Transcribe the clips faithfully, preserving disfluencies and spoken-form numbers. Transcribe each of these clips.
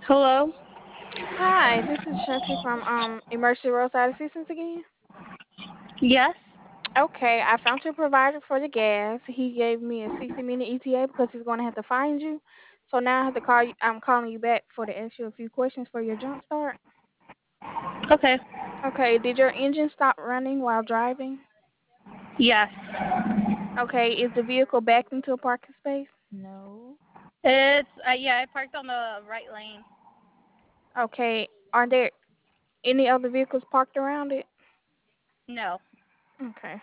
Hello? Hi, this is Shanti from um Emergency Roadside Assistance again. Yes? Okay, I found your provider for the gas. He gave me a sixty minute E T A because he's going to have to find you. So now I have to call you. I'm calling you back for to ask you a few questions for your jump start. Okay. Okay, did your engine stop running while driving? Yes. Okay, is the vehicle backed into a parking space? It's, uh, yeah, I parked on the right lane. Okay, are there any other vehicles parked around it? No. Okay.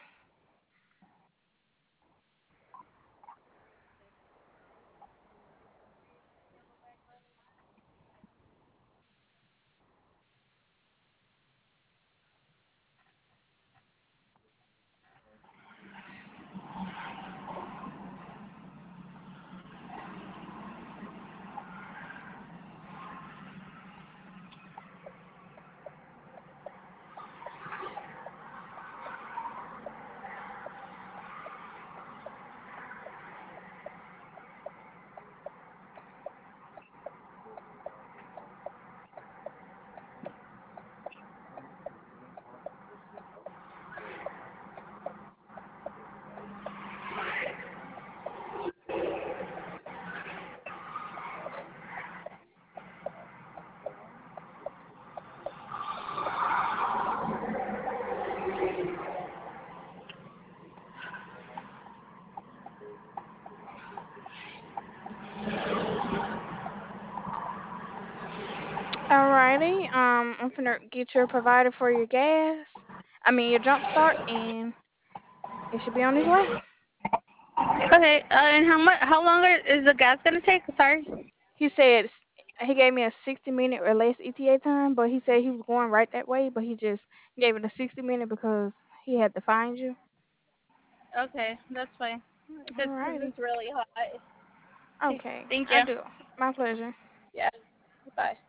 Alrighty. Um, I'm gonna get your provider for your gas. I mean your jump start, and it should be on its way. Okay, uh, and how much, how long are- is the gas gonna take? Sorry. He said s- he gave me a sixty minute or less E T A time, but he said he was going right that way, but he just gave it a sixty minute because he had to find you. Okay, that's fine. Because Alrighty. it's really hot. Okay, Thank I you. do. My pleasure. Yeah, bye.